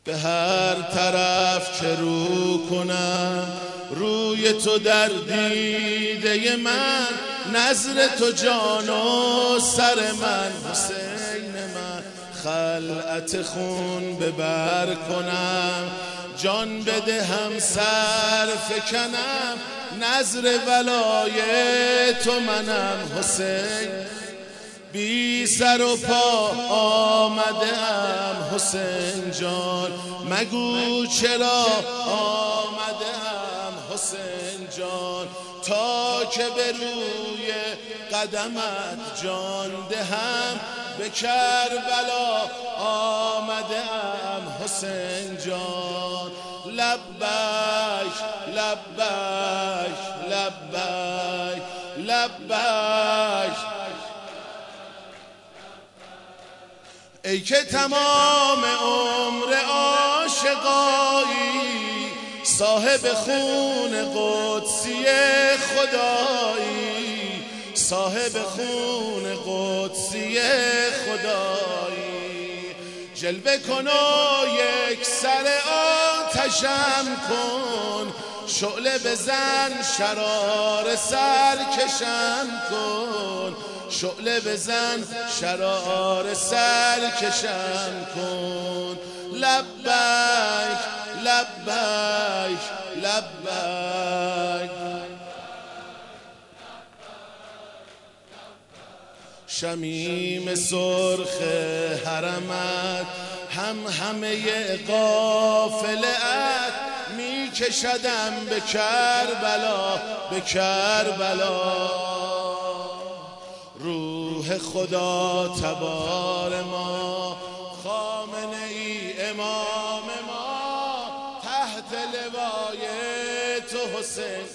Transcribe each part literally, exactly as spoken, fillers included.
به هر طرف که رو کنم روی تو در دیده من، نظر تو جان و سر من، حسین من خلعت خون ببر کنم، جان بده هم سر فکنم، نظر ولای تو منم حسین، بی سر و پا آمده ام حسین جان، مگو چرا آمده ام حسین جان، تا که به روی قدمت جان دهم، به کربلا آمده ام حسین جان، لبیک لبیک لبیک لبیک. ای که تمام عمر عاشقایی، صاحب خون قدسی خدایی، صاحب خون قدسی خدایی، جلوه کن و یک سر آتشم کن، شعله بزن شرار سر کشم کن، شعله بزن شرار سر کشم کن، لبیک لبیک لبیک. شمیم سرخ حرمت هم همه قافله‌ات می کشدم به کربلا، به کربلا، روح خدا تبار ما، خامنه ای امام ما، تحت لوای تو حسین،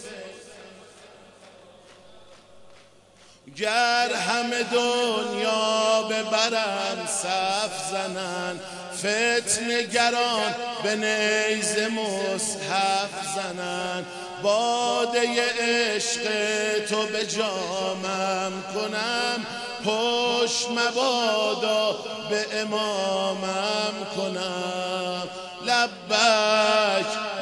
گر همه دنیا ببرن صف زنن، فتنه گران به نیزه مصحف زنن، باده عشق تو به جامم کنم، پشت مبادا به امامم کنم، لبیک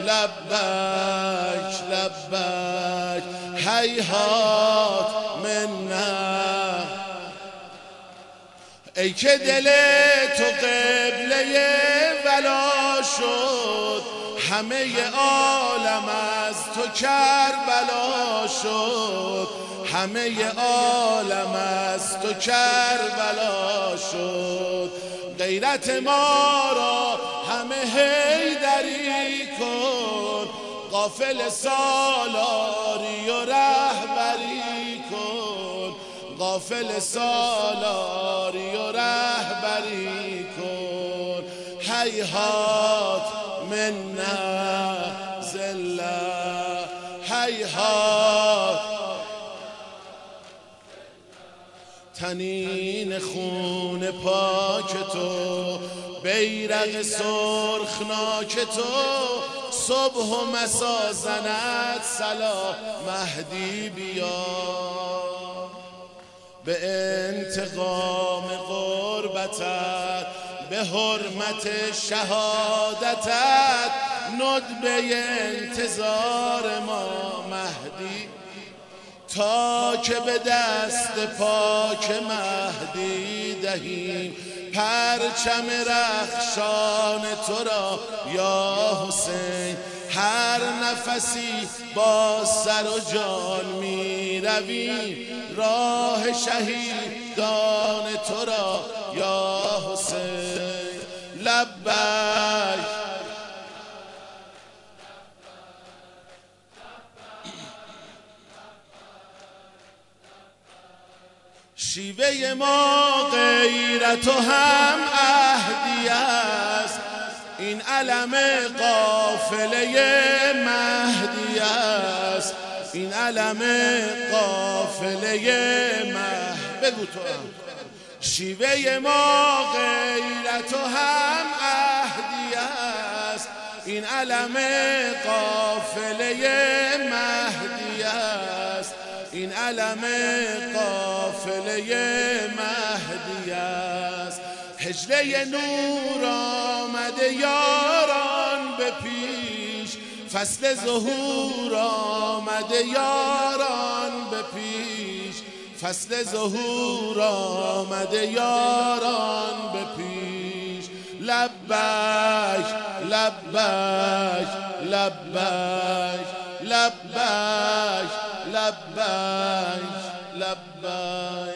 لبیک لبیک، هیهات منه. ای که دل تو قبله ولا شد، همه عالم از تو کربلا شد، همه عالم از تو کربلا شد، غیرت ما را همه حیدری کن، قافله سالاری و رهبری کن، قافله سالاری و رهبری کن، هیهات منه زله، هیهات. تنین خون پاک تو، بیرق سرخناک تو، صبح و مسا زند صلا، مهدی بیا، به انتقام غربتت، به حرمت شهادتت، ندبه انتظار ما مهدی، تا که به دست پاک مهدی دهیم پرچم رخشان تو را یا حسین، هر نفسی با سر و جان می رویم راه شهیدان تو را یا حسین، لبیک. شیوه ما غیرت و هم عهدی است، این علم قافله مهدی است، این علم قافله مهدی. بگو تو هم. شیوه ما غیرت و هم عهدی است، این علم قافله مهدی است، این علم قافله مهدی است. هجله نور آمده یا پیش، فصل ظهور آمده یاران به پیش، فصل ظهور آمده یاران به پیش. لبیک لبیک لبیک لبیک لبیک لبیک